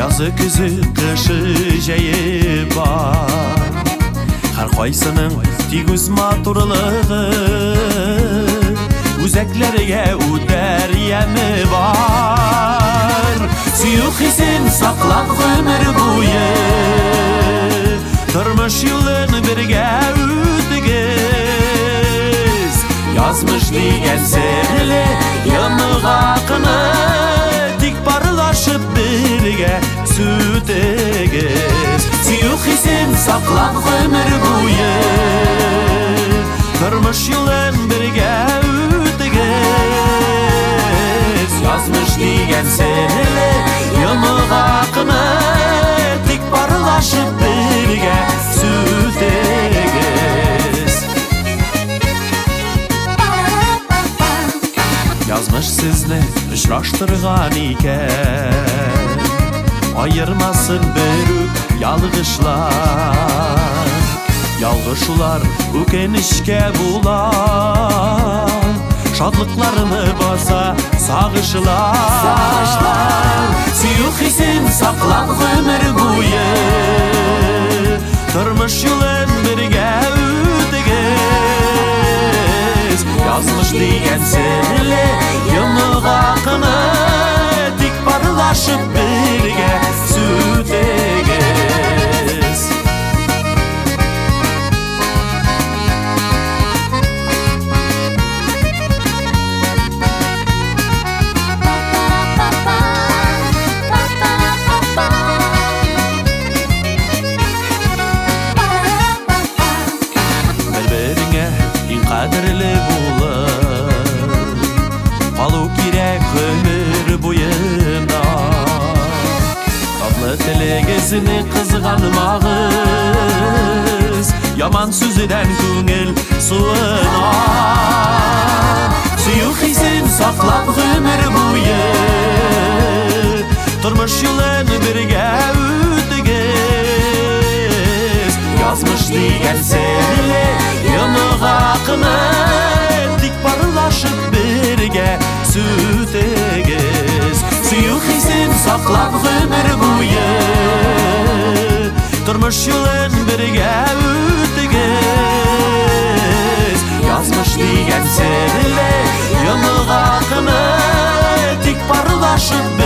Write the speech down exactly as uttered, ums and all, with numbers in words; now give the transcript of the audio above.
Yazı күзі қышы жәйі бар Har қайсының тигіз матурлығы Үзәклерге үтер емі бар Сүйік хисен сақлап ғөмір бойы Тұрмыш юлын бірге өтігіз Yazmış деген серлі Йымық ақыны Тик барылашып бірге сүтігіз Сүйік хисен сақлап ғөмір бойы Тұрмыш юлын бірге өтігіз Yazmış деген серлі Йымық ақыны Тик барылашып бірге сүтігіз Yazmış sizni ұшыраштырған екен Айырмасын бөрік ялғышылар Ялғышулар өкенішке бұлар Шадлықларыны баса сағышылар Сүйік хисен сақлап ғөмір бойы Тұрмыш юлын бірге өтігіз Yazmış деген серлі Йымық ақыны Тик барылашып бірге сүтігіз Бір-біріңе ең қадірлі болыр Алу керек өмір бойына Татлы тілегесіне қызған мағыз Яман сөзіден көңіл суына Сүйік хисен сақлап өмір бойы Тұрмыш юлын бірге өтігіз Yazmış деген серлі Йымық ақыны Тик барылашып бірге сүтігіз Сүйік хисен сақлап ғөмір бойы Тұрмыш юлын бірге өтігіз Yazmış деген серлі Йымық ақыны Тик барылашып